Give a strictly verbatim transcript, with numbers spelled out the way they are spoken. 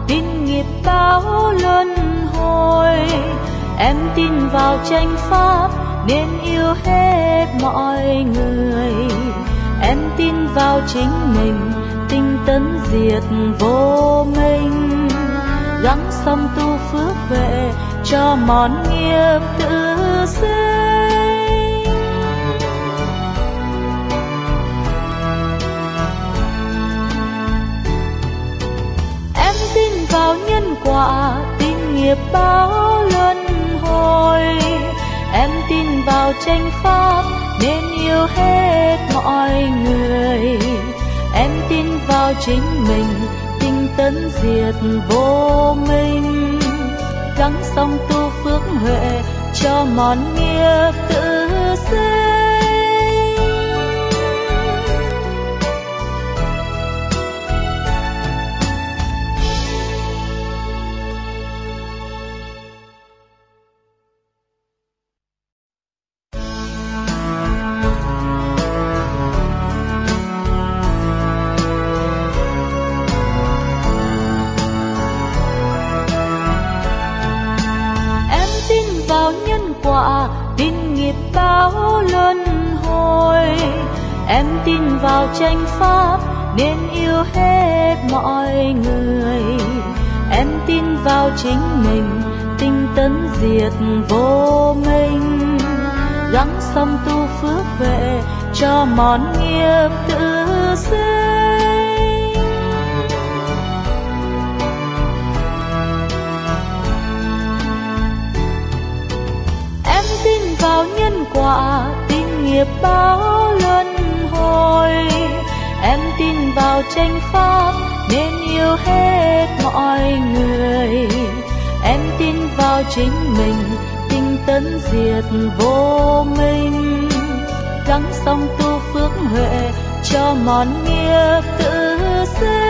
tin nghiệp báo luân hồi. Em tin vào chánh pháp nên yêu hết mọi người. Em tin vào chính mình, tinh tấn diệt vô minh, gắng xong tu phước về cho món nghiệp tự sinh. Em tin vào nhân quả, tin nghiệp báo luân hồi. Em tin vào chánh pháp nên yêu hết mọi người. Em tin vào chính mình, tinh tấn diệt vô minh, gắng xong tu phước huệ cho món nghiệp tự sinh. Tin nghiệp báo luân hồi. Em tin vào chánh pháp nên yêu hết mọi người. Em tin vào chính mình, tinh tấn diệt vô minh, gắng xong tu phước về cho món nghiệp tự sinh. Em tin vào nhân quả, tin nghiệp báo luân hồi. Em tin vào chánh pháp nên yêu hết mọi người. Em tin vào chính mình, tinh tấn diệt vô minh, gắng xong tu phước huệ cho món nghiệp tự sinh.